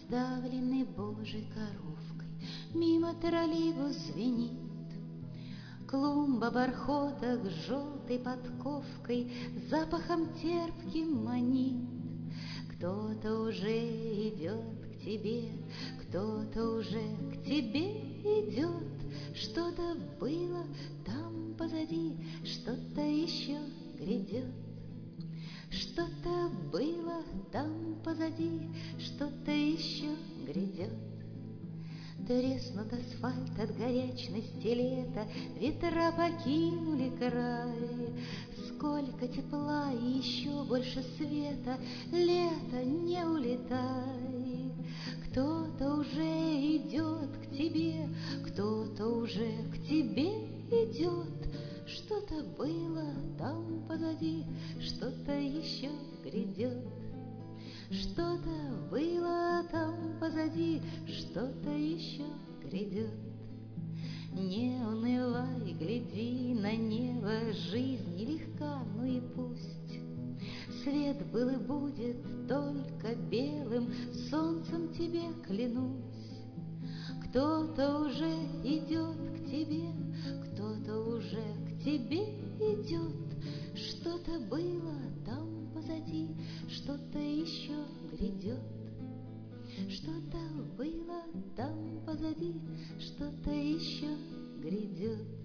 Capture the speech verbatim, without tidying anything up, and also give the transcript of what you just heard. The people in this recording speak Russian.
раздавленный божьей коровкой мимо троллейбус звенит. Клумба бархоток с желтой подковкой запахом терпким манит. Кто-то уже идет к тебе, кто-то уже к тебе идет. Что-то было там позади, что-то еще грядет. Что-то было там позади, что-то еще грядет. Треснут асфальт от горячности лета, ветра покинули край. Сколько тепла и еще больше света, лето, не улетай. Кто-то уже идет к тебе, кто-то уже к тебе идет. Что-то было там позади, что-то еще грядет. Что-то было там позади, что-то еще грядет. Не унывай, гляди на небо, жизнь нелегка, ну и пусть. Свет был и будет только белым, солнцем тебе клянусь. Кто-то уже идет к тебе, кто-то уже к тебе идет. Что-то было там позади, что-то еще грядет. Что-то было там позади, что-то еще грядет.